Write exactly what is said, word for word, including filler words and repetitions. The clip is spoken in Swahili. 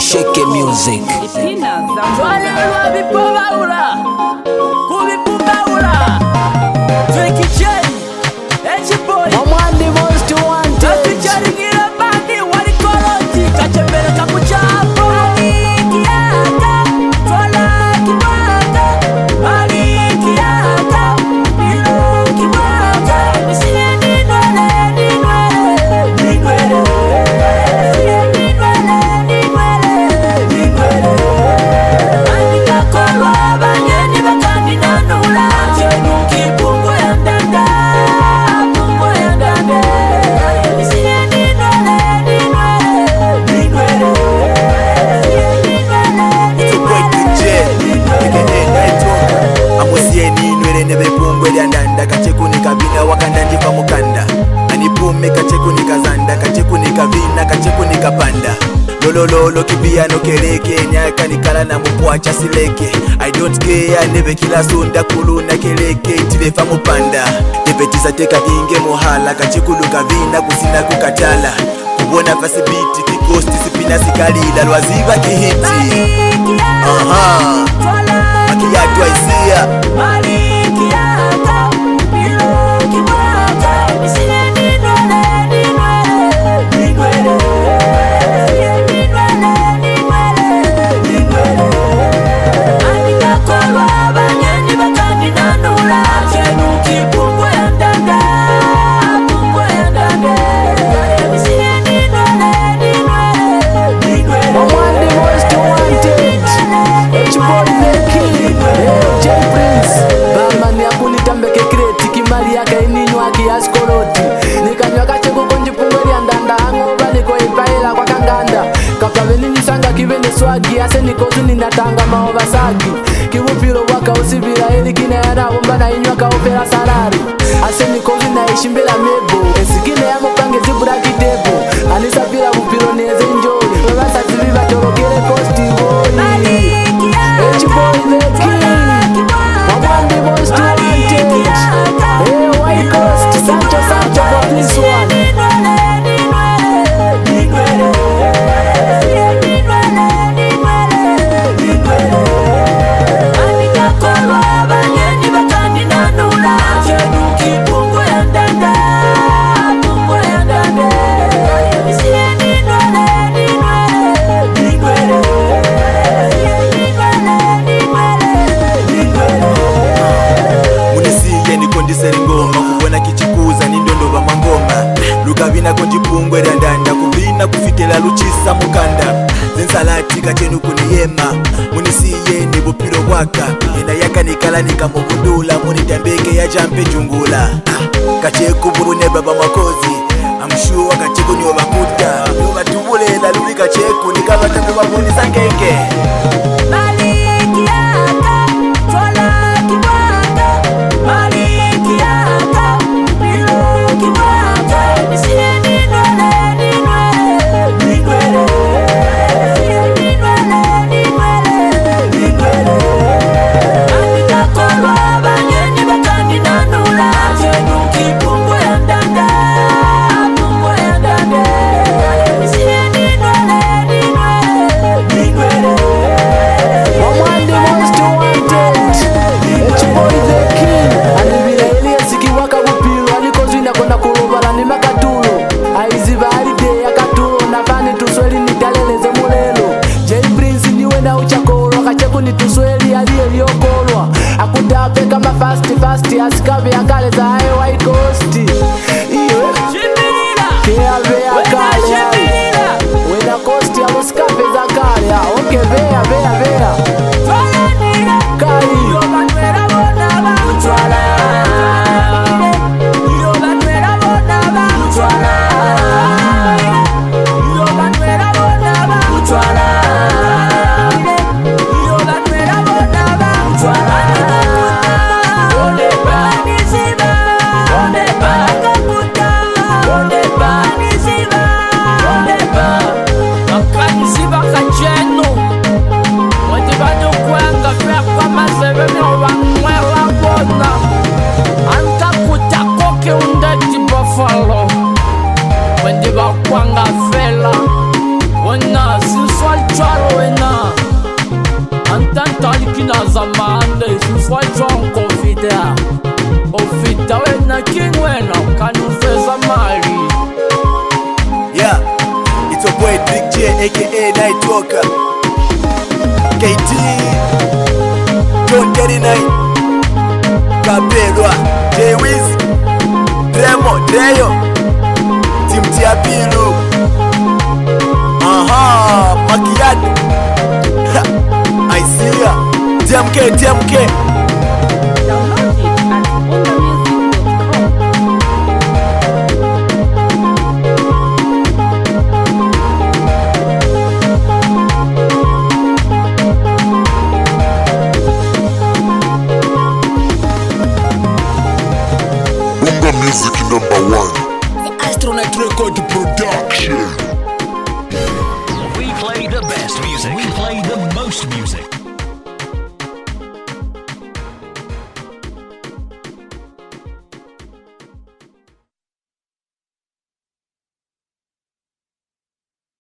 Shake music. Wakandandika mukanda anipume kacheku nikazanda kacheku nikavina kacheku nikapanda lolololo kibiano keleke nyaka nikala na mukwacha sileke I don't care nebe kila sunda kuluna keleke tibefa mupanda tebetiza teka inge muhala kacheku lukavina kusina kukatala kubona fasibiti kikosti sipina sikalila lwaziba kihiti aha makiyatu aisia swagi ase nikozu ninatanga maovasagi kiwupiro waka usivira eli kina yana bomba na inywa ka opera salari ase nikozu na ishimbira mebo esikine ya mupange zibura kidebo anisa pira upiro neze njoli wabasa zibiba torokere kosti boy H boy the king Wabandi boys to wanted Hey white coast Sancho Sancho for this one Lukavina konjipungwe randanda kuvina kufikela luchisa mukanda zensalati kachenu kuniyema munisiye nebupiro waka ena yaka nikala nikamukundula munitambeke ya jampe jungula ah, kacheku burune baba makozi amshuwa kacheku niwa bakuta niwa tubulela luli kacheku nikavatambe wabuni sangenge as a Monday, since why drunk coffee there? Coffee there when a king when I can you face a Mali? Yeah, it's a boy Big J aka Nightwalker, K T, John thirty-nine, Capelwa, J-Wiz, Remo, Dreyo, Tim Tiapilu, aha, Macchiato, I see ya, T M K, T M K. Download it at bonga music dot com. Music number one. The Astronaut Record Production. We play the best music. We play the most music.